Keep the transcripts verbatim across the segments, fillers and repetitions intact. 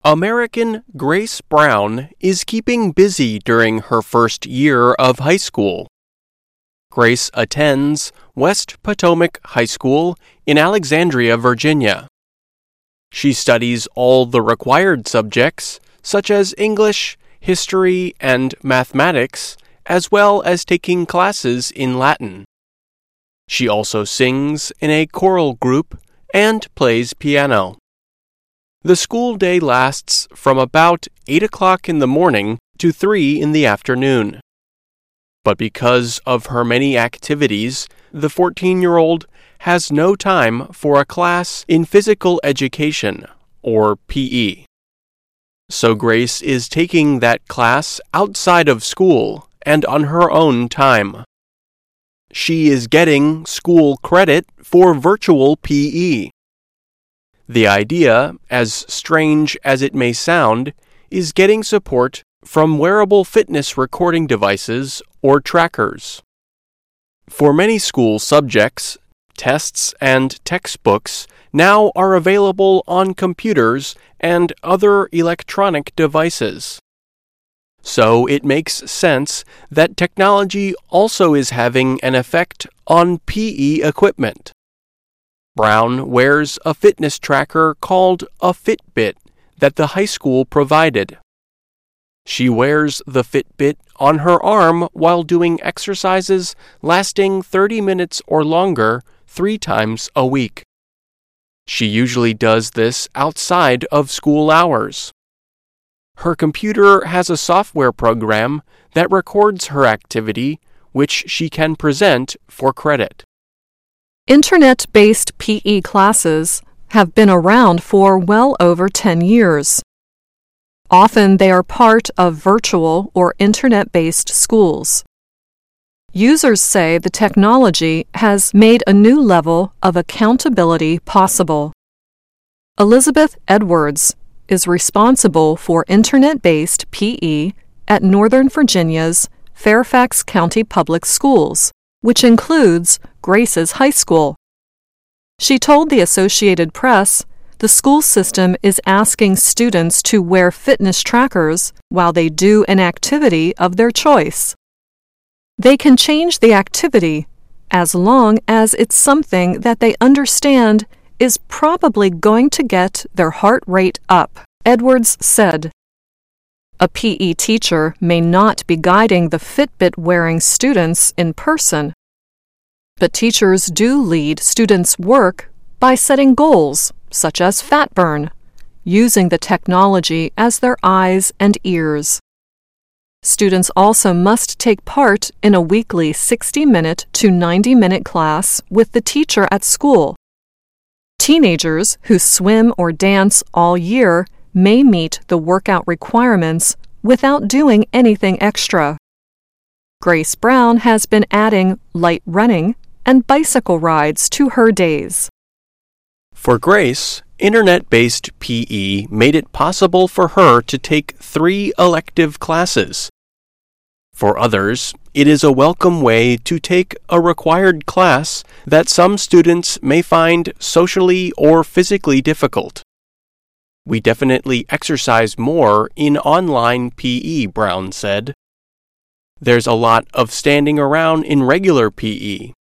American Grace Brown is keeping busy during her first year of high school. Grace attends West Potomac High School in Alexandria, Virginia. She studies all the required subjects, such as English, history, and mathematics, as well as taking classes in Latin. She also sings in a choral group and plays piano. The school day lasts from about eight o'clock in the morning to three in the afternoon. But because of her many activities, the fourteen-year-old has no time for a class in physical education, or P E. So Grace is taking that class outside of school and on her own time. She is getting school credit for virtual P E. The idea, as strange as it may sound, is getting support from wearable fitness recording devices or trackers. For many school subjects, tests and textbooks now are available on computers and other electronic devices. So it makes sense that technology also is having an effect on P E equipment. Brown wears a fitness tracker called a Fitbit that the high school provided. She wears the Fitbit on her arm while doing exercises lasting thirty minutes or longer three times a week. She usually does this outside of school hours. Her computer has a software program that records her activity, which she can present for credit. Internet-based P E classes have been around for well over ten years. Often they are part of virtual or internet-based schools. Users say the technology has made a new level of accountability possible. Elizabeth Edwards is responsible for internet-based P E at Northern Virginia's Fairfax County Public Schools, which includes Grace's high school. She told the Associated Press the school system is asking students to wear fitness trackers while they do an activity of their choice. They can change the activity as long as it's something that they understand is probably going to get their heart rate up, Edwards said. A P E teacher may not be guiding the Fitbit-wearing students in person, but teachers do lead students' work by setting goals, such as fat burn, using the technology as their eyes and ears. Students also must take part in a weekly sixty-minute to ninety-minute class with the teacher at school. Teenagers who swim or dance all year may meet the workout requirements without doing anything extra. Grace Brown has been adding light running and bicycle rides to her days. For Grace, internet-based P E made it possible for her to take three elective classes. For others, it is a welcome way to take a required class that some students may find socially or physically difficult. We definitely exercise more in online P E, Brown said. There's a lot of standing around in regular P E.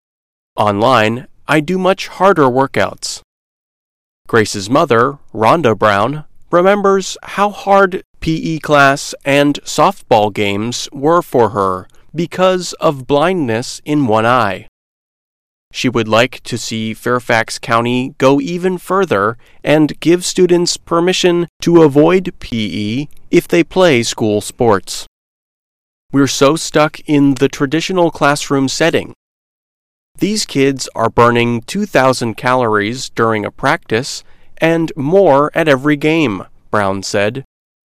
Online, I do much harder workouts. Grace's mother, Rhonda Brown, remembers how hard P E class and softball games were for her because of blindness in one eye. She would like to see Fairfax County go even further and give students permission to avoid P E if they play school sports. We're so stuck in the traditional classroom setting. These kids are burning two thousand calories during a practice and more at every game, Brown said.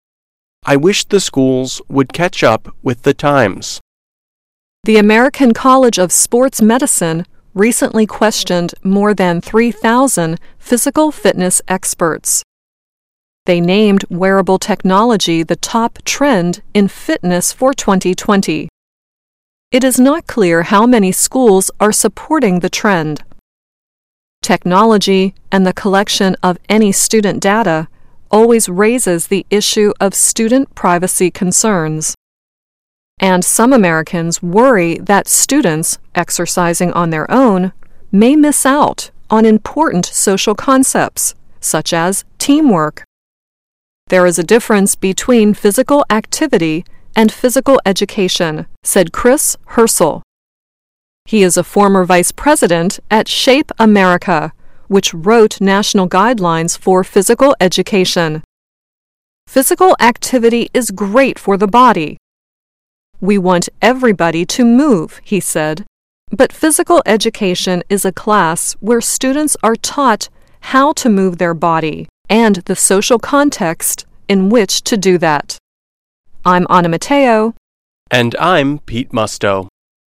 I wish the schools would catch up with the times. The American College of Sports Medicine recently questioned more than three thousand physical fitness experts. They named wearable technology the top trend in fitness for twenty twenty. It is not clear how many schools are supporting the trend. Technology and the collection of any student data always raises the issue of student privacy concerns. And some Americans worry that students, exercising on their own, may miss out on important social concepts, such as teamwork. There is a difference between physical activity and physical education, said Chris Herschel. He is a former vice president at Shape America, which wrote national guidelines for physical education. Physical activity is great for the body. We want everybody to move, he said, but physical education is a class where students are taught how to move their body and the social context in which to do that. I'm Anna Matteo. And I'm Pete Musto.